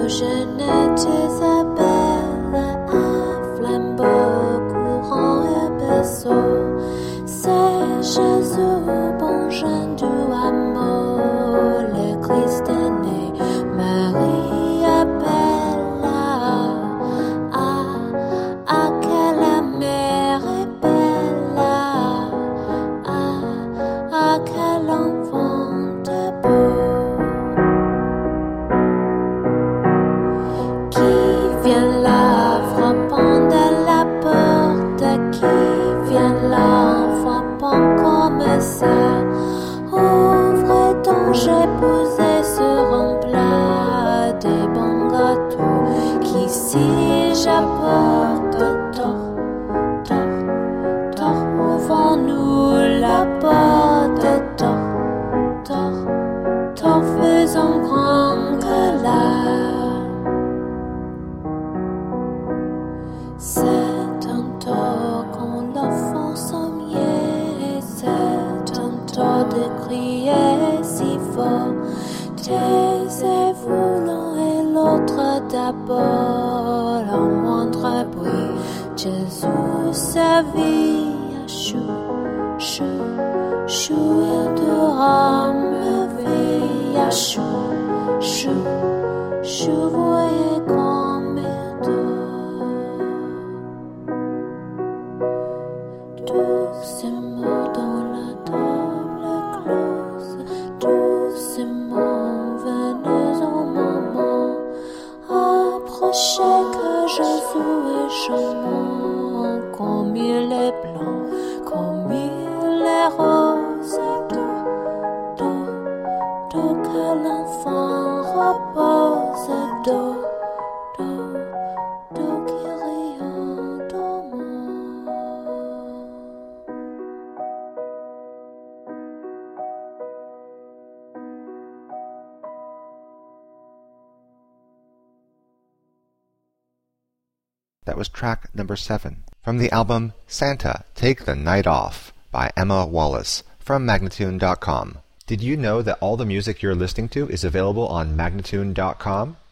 That was track number 7 from the album Santa, Take the Night Off by Emma Wallace from Magnatune.com. Did you know that all the music you're listening to is available on Magnatune.com?